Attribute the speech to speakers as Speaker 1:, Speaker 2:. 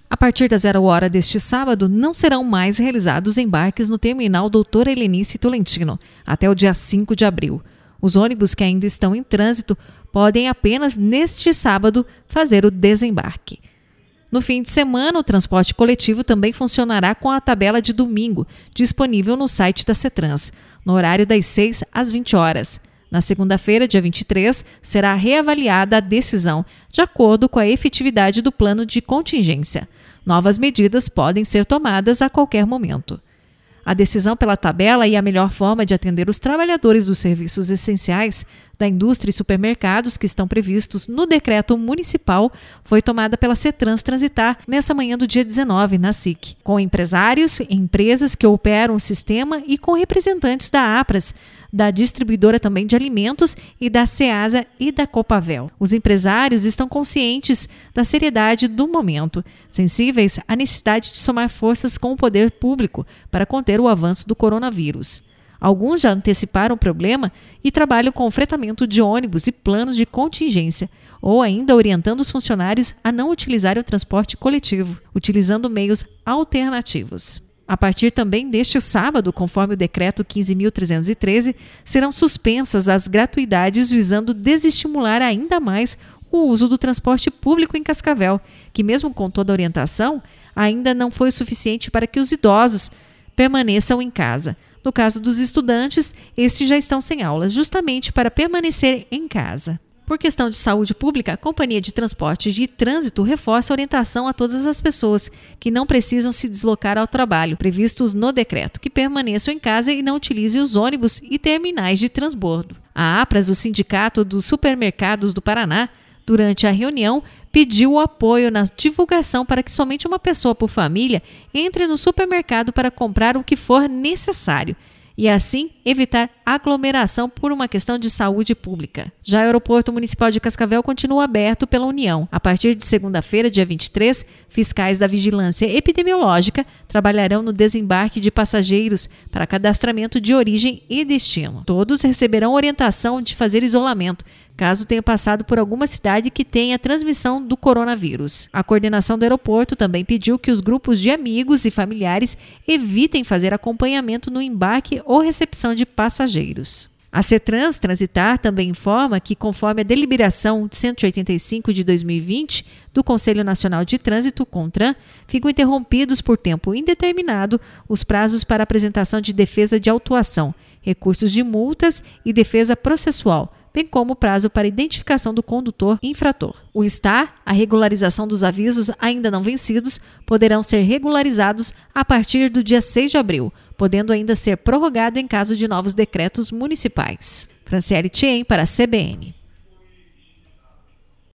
Speaker 1: A partir da 0 hora deste sábado, não serão mais realizados embarques no terminal Doutora Helenice Tolentino, até o dia 5 de abril. Os ônibus que ainda estão em trânsito podem apenas neste sábado fazer o desembarque. No fim de semana, o transporte coletivo também funcionará com a tabela de domingo, disponível no site da CETRANS, no horário das 6 às 20 horas. Na segunda-feira, dia 23, será reavaliada a decisão, de acordo com a efetividade do plano de contingência. Novas medidas podem ser tomadas a qualquer momento. A decisão pela tabela e a melhor forma de atender os trabalhadores dos serviços essenciais da indústria e supermercados que estão previstos no decreto municipal foi tomada pela CETRANS Transitar nessa manhã do dia 19, na SIC, com empresários, empresas que operam o sistema e com representantes da APRAS, da distribuidora também de alimentos e da Ceasa e da Copavel. Os empresários estão conscientes da seriedade do momento, sensíveis à necessidade de somar forças com o poder público para conter o avanço do coronavírus. Alguns já anteciparam o problema e trabalham com o fretamento de ônibus e planos de contingência, ou ainda orientando os funcionários a não utilizarem o transporte coletivo, utilizando meios alternativos. A partir também deste sábado, conforme o decreto 15.313, serão suspensas as gratuidades visando desestimular ainda mais o uso do transporte público em Cascavel, que mesmo com toda a orientação, ainda não foi o suficiente para que os idosos permaneçam em casa. No caso dos estudantes, estes já estão sem aulas, justamente para permanecer em casa. Por questão de saúde pública, a Companhia de Transportes de Trânsito reforça a orientação a todas as pessoas que não precisam se deslocar ao trabalho, previstos no decreto, que permaneçam em casa e não utilizem os ônibus e terminais de transbordo. A APRAS, o Sindicato dos Supermercados do Paraná, durante a reunião, pediu o apoio na divulgação para que somente uma pessoa por família entre no supermercado para comprar o que for necessário e, assim, evitar aglomeração por uma questão de saúde pública. Já o Aeroporto Municipal de Cascavel continua aberto pela União. A partir de segunda-feira, dia 23, fiscais da Vigilância Epidemiológica trabalharão no desembarque de passageiros para cadastramento de origem e destino. Todos receberão orientação de fazer isolamento, caso tenha passado por alguma cidade que tenha transmissão do coronavírus. A coordenação do aeroporto também pediu que os grupos de amigos e familiares evitem fazer acompanhamento no embarque ou recepção de passageiros. A CETRANS Transitar também informa que, conforme a deliberação 185 de 2020 do Conselho Nacional de Trânsito, CONTRAN, ficam interrompidos por tempo indeterminado os prazos para apresentação de defesa de autuação, recursos de multas e defesa processual, bem como o prazo para identificação do condutor infrator. O STAR, a regularização dos avisos ainda não vencidos, poderão ser regularizados a partir do dia 6 de abril, podendo ainda ser prorrogado em caso de novos decretos municipais. Franciele Thiem para a CBN.